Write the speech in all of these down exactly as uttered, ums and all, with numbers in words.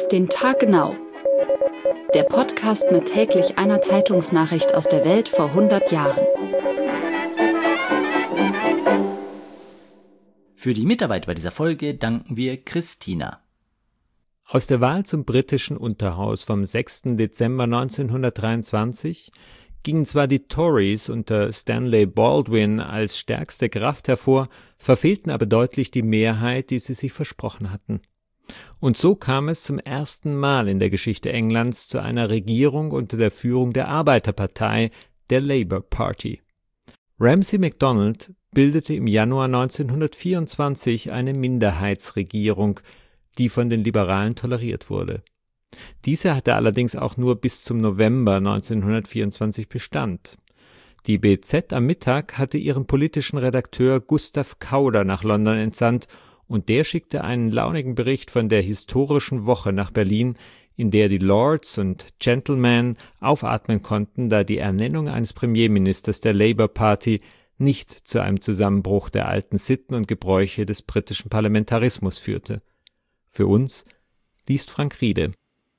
den Tag genau. Der Podcast mit täglich einer Zeitungsnachricht aus der Welt vor hundert Jahren. Für die Mitarbeit bei dieser Folge danken wir Christina. Aus der Wahl zum britischen Unterhaus vom sechsten Dezember neunzehnhundertdreiundzwanzig gingen zwar die Tories unter Stanley Baldwin als stärkste Kraft hervor, verfehlten aber deutlich die Mehrheit, die sie sich versprochen hatten. Und so kam es zum ersten Mal in der Geschichte Englands zu einer Regierung unter der Führung der Arbeiterpartei, der Labour Party. Ramsay MacDonald bildete im Januar neunzehnhundertvierundzwanzig eine Minderheitsregierung, die von den Liberalen toleriert wurde. Diese hatte allerdings auch nur bis zum November neunzehnhundertvierundzwanzig Bestand. Die B Z am Mittag hatte ihren politischen Redakteur Gustav Kauder nach London entsandt und der schickte einen launigen Bericht von der historischen Woche nach Berlin, in der die Lords und Gentlemen aufatmen konnten, da die Ernennung eines Premierministers der Labour Party nicht zu einem Zusammenbruch der alten Sitten und Gebräuche des britischen Parlamentarismus führte. Für uns liest Frank Riede.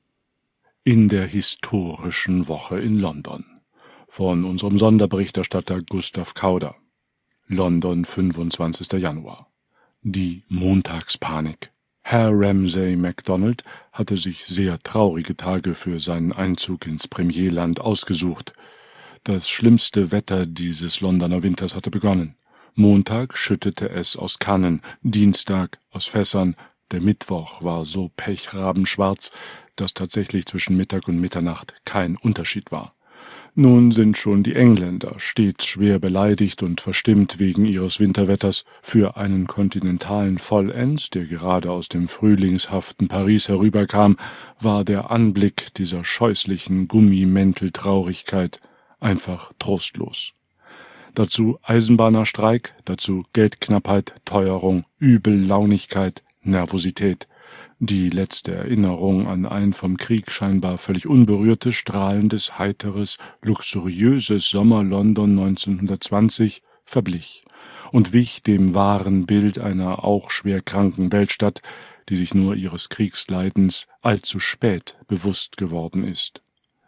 In der historischen Woche in London. Von unserem Sonderberichterstatter Gustav Kauder. London, fünfundzwanzigster Januar. Die Montagspanik. Herr Ramsay MacDonald hatte sich sehr traurige Tage für seinen Einzug ins Premierland ausgesucht. Das schlimmste Wetter dieses Londoner Winters hatte begonnen. Montag schüttete es aus Kannen, Dienstag aus Fässern, der Mittwoch war so pechrabenschwarz, dass tatsächlich zwischen Mittag und Mitternacht kein Unterschied war. Nun sind schon die Engländer stets schwer beleidigt und verstimmt wegen ihres Winterwetters. Für einen kontinentalen Vollends, der gerade aus dem frühlingshaften Paris herüberkam, war der Anblick dieser scheußlichen Gummimänteltraurigkeit einfach trostlos. Dazu Eisenbahnerstreik, dazu Geldknappheit, Teuerung, Übellaunigkeit, Nervosität. Die letzte Erinnerung an ein vom Krieg scheinbar völlig unberührtes, strahlendes, heiteres, luxuriöses Sommer-London neunzehnhundertzwanzig verblich und wich dem wahren Bild einer auch schwer kranken Weltstadt, die sich nur ihres Kriegsleidens allzu spät bewusst geworden ist.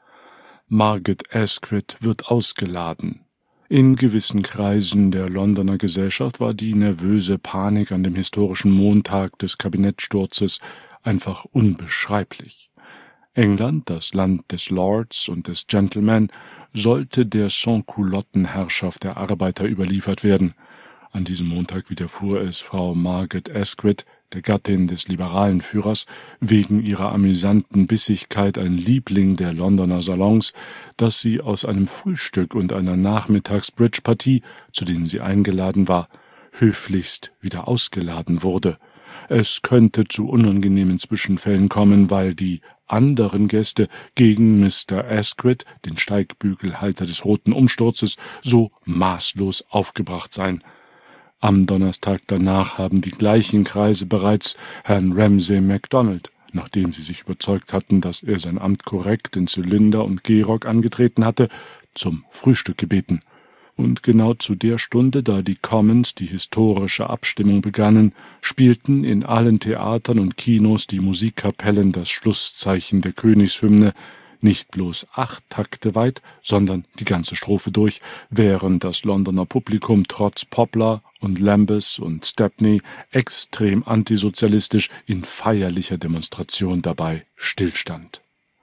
Margaret Asquith wird ausgeladen. In gewissen Kreisen der Londoner Gesellschaft war die nervöse Panik an dem historischen Montag des Kabinettsturzes einfach unbeschreiblich. England, das Land des Lords und des Gentlemen, sollte der Sans-Culotten-Herrschaft der Arbeiter überliefert werden. An diesem Montag widerfuhr es Frau Margaret Asquith, der Gattin des liberalen Führers, wegen ihrer amüsanten Bissigkeit ein Liebling der Londoner Salons, dass sie aus einem Frühstück und einer Nachmittags-Bridge-Partie, zu denen sie eingeladen war, höflichst wieder ausgeladen wurde. Es könnte zu unangenehmen Zwischenfällen kommen, weil die anderen Gäste gegen Mister Asquith, den Steigbügelhalter des roten Umsturzes, so maßlos aufgebracht seien. Am Donnerstag danach haben die gleichen Kreise bereits Herrn Ramsay MacDonald, nachdem sie sich überzeugt hatten, dass er sein Amt korrekt in Zylinder und Gehrock angetreten hatte, zum Frühstück gebeten. Und genau zu der Stunde, da die Commons die historische Abstimmung begannen, spielten in allen Theatern und Kinos die Musikkapellen das Schlusszeichen der Königshymne, nicht bloß acht Takte weit, sondern die ganze Strophe durch, während das Londoner Publikum trotz Poplar und Lambeth und Stepney extrem antisozialistisch in feierlicher Demonstration dabei stillstand.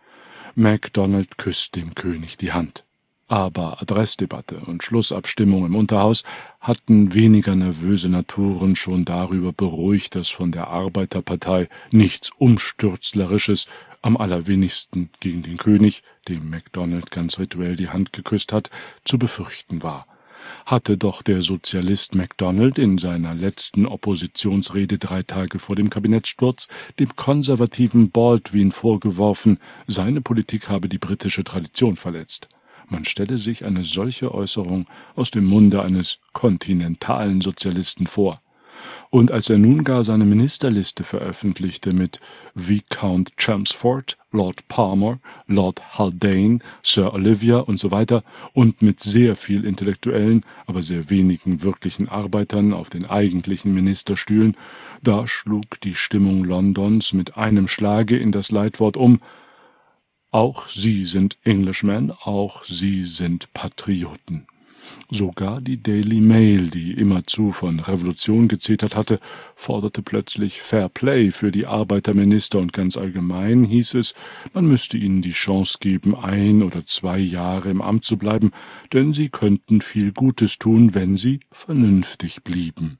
MacDonald küsst dem König die Hand. Aber Adressdebatte und Schlussabstimmung im Unterhaus hatten weniger nervöse Naturen schon darüber beruhigt, dass von der Arbeiterpartei nichts Umstürzlerisches, am allerwenigsten gegen den König, dem MacDonald ganz rituell die Hand geküsst hat, zu befürchten war. Hatte doch der Sozialist MacDonald in seiner letzten Oppositionsrede drei Tage vor dem Kabinettssturz dem konservativen Baldwin vorgeworfen, seine Politik habe die britische Tradition verletzt. Man stelle sich eine solche Äußerung aus dem Munde eines kontinentalen Sozialisten vor. Und als er nun gar seine Ministerliste veröffentlichte mit Viscount Chelmsford, Lord Palmer, Lord Haldane, Sir Olivia und so weiter und mit sehr viel intellektuellen, aber sehr wenigen wirklichen Arbeitern auf den eigentlichen Ministerstühlen, da schlug die Stimmung Londons mit einem Schlage in das Leitwort um: Auch Sie sind Englishmen, auch Sie sind Patrioten. Sogar die Daily Mail, die immerzu von Revolution gezetert hatte, forderte plötzlich Fair Play für die Arbeiterminister, und ganz allgemein hieß es, man müsste ihnen die Chance geben, ein oder zwei Jahre im Amt zu bleiben, denn sie könnten viel Gutes tun, wenn sie vernünftig blieben.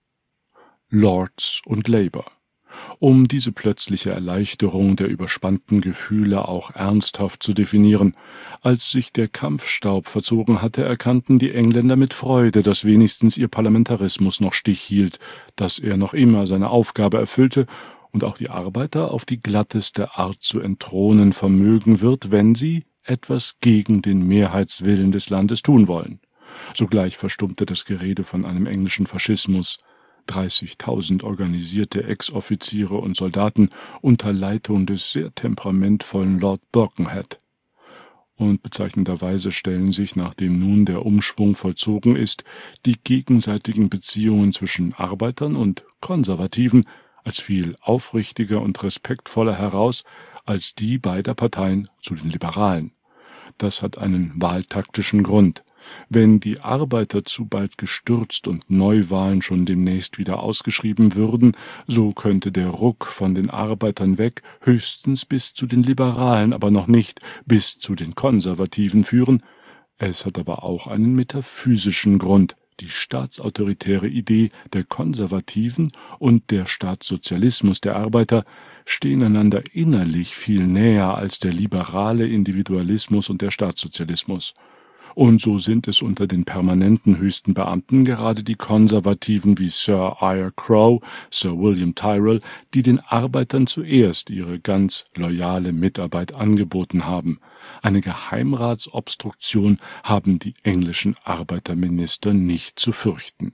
Lords und Labour. Um diese plötzliche Erleichterung der überspannten Gefühle auch ernsthaft zu definieren. Als sich der Kampfstaub verzogen hatte, erkannten die Engländer mit Freude, dass wenigstens ihr Parlamentarismus noch Stich hielt, dass er noch immer seine Aufgabe erfüllte und auch die Arbeiter auf die glatteste Art zu entthronen vermögen wird, wenn sie etwas gegen den Mehrheitswillen des Landes tun wollen. Sogleich verstummte das Gerede von einem englischen Faschismus. dreißigtausend organisierte Ex-Offiziere und Soldaten unter Leitung des sehr temperamentvollen Lord Birkenhead. Und bezeichnenderweise stellen sich, nachdem nun der Umschwung vollzogen ist, die gegenseitigen Beziehungen zwischen Arbeitern und Konservativen als viel aufrichtiger und respektvoller heraus als die beider Parteien zu den Liberalen. Das hat einen wahltaktischen Grund. Wenn die Arbeiter zu bald gestürzt und Neuwahlen schon demnächst wieder ausgeschrieben würden, so könnte der Ruck von den Arbeitern weg höchstens bis zu den Liberalen, aber noch nicht bis zu den Konservativen führen. Es hat aber auch einen metaphysischen Grund. Die staatsautoritäre Idee der Konservativen und der Staatssozialismus der Arbeiter stehen einander innerlich viel näher als der liberale Individualismus und der Staatssozialismus. Und so sind es unter den permanenten höchsten Beamten gerade die Konservativen wie Sir Eyre Crowe, Sir William Tyrrell, die den Arbeitern zuerst ihre ganz loyale Mitarbeit angeboten haben. Eine Geheimratsobstruktion haben die englischen Arbeiterminister nicht zu fürchten.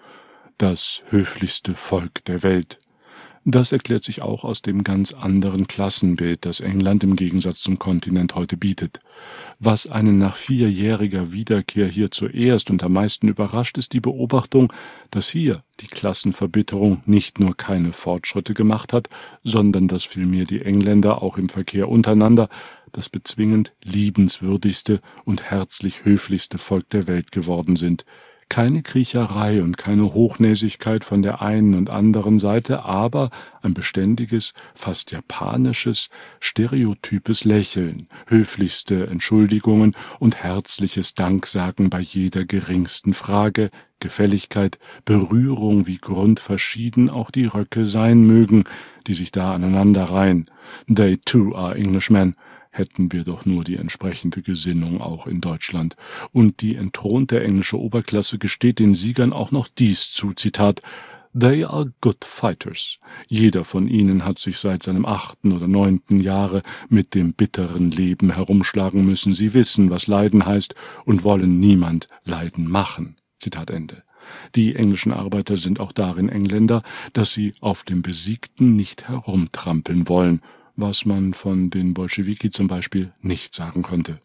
Das höflichste Volk der Welt. Das erklärt sich auch aus dem ganz anderen Klassenbild, das England im Gegensatz zum Kontinent heute bietet. Was einen nach vierjähriger Wiederkehr hier zuerst und am meisten überrascht, ist die Beobachtung, dass hier die Klassenverbitterung nicht nur keine Fortschritte gemacht hat, sondern dass vielmehr die Engländer auch im Verkehr untereinander das bezwingend liebenswürdigste und herzlich höflichste Volk der Welt geworden sind. Keine Kriecherei und keine Hochnäsigkeit von der einen und anderen Seite, aber ein beständiges, fast japanisches, stereotypes Lächeln, höflichste Entschuldigungen und herzliches Danksagen bei jeder geringsten Frage, Gefälligkeit, Berührung, wie grundverschieden auch die Röcke sein mögen, die sich da aneinanderreihen. They too are Englishmen. Hätten wir doch nur die entsprechende Gesinnung auch in Deutschland. Und die entthronte englische Oberklasse gesteht den Siegern auch noch dies zu, Zitat, They are good fighters. Jeder von ihnen hat sich seit seinem achten oder neunten Jahre mit dem bitteren Leben herumschlagen müssen. Sie wissen, was Leiden heißt und wollen niemand Leiden machen. Zitat Ende. Die englischen Arbeiter sind auch darin Engländer, dass sie auf dem Besiegten nicht herumtrampeln wollen, was man von den Bolschewiki zum Beispiel nicht sagen konnte.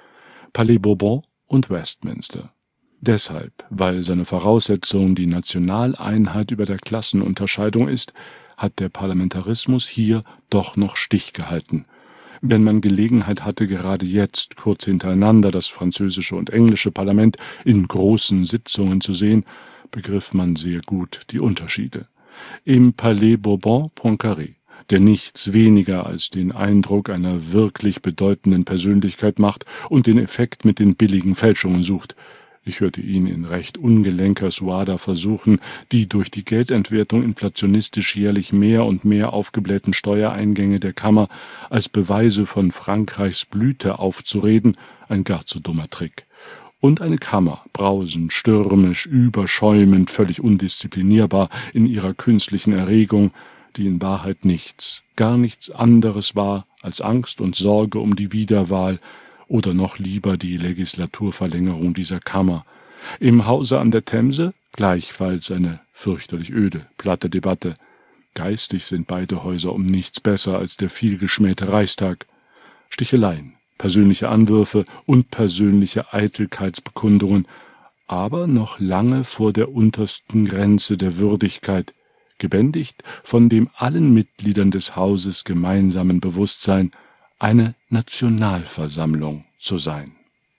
Palais Bourbon und Westminster. Deshalb, weil seine Voraussetzung die Nationaleinheit über der Klassenunterscheidung ist, hat der Parlamentarismus hier doch noch Stich gehalten. Wenn man Gelegenheit hatte, gerade jetzt kurz hintereinander das französische und englische Parlament in großen Sitzungen zu sehen, begriff man sehr gut die Unterschiede. Im Palais Bourbon Poincaré, der nichts weniger als den Eindruck einer wirklich bedeutenden Persönlichkeit macht und den Effekt mit den billigen Fälschungen sucht. Ich hörte ihn in recht ungelenker Suada versuchen, die durch die Geldentwertung inflationistisch jährlich mehr und mehr aufgeblähten Steuereingänge der Kammer als Beweise von Frankreichs Blüte aufzureden, ein gar zu dummer Trick. Und eine Kammer, brausend, stürmisch, überschäumend, völlig undisziplinierbar in ihrer künstlichen Erregung, die in Wahrheit nichts, gar nichts anderes war als Angst und Sorge um die Wiederwahl oder noch lieber die Legislaturverlängerung dieser Kammer. Im Hause an der Themse Gleichfalls eine fürchterlich öde, platte Debatte. Geistig sind beide Häuser um nichts besser als der vielgeschmähte Reichstag. Sticheleien, persönliche Anwürfe und persönliche Eitelkeitsbekundungen, aber noch lange vor der untersten Grenze der Würdigkeit, gebändigt von dem allen Mitgliedern des Hauses gemeinsamen Bewusstsein, eine Nationalversammlung zu sein.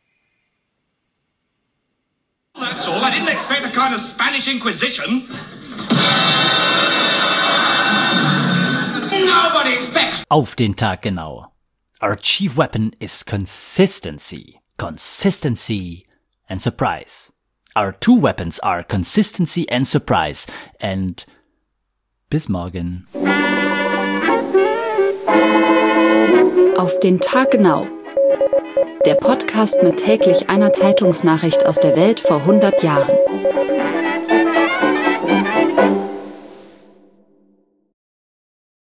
That's all. I didn't expect a kind of Spanish Inquisition. Nobody expects. Auf den Tag genau. Our chief weapon is consistency. Consistency and surprise. Our two weapons are consistency and surprise. And bis morgen. Auf den Tag genau. Der Podcast mit täglich einer Zeitungsnachricht aus der Welt vor hundert Jahren.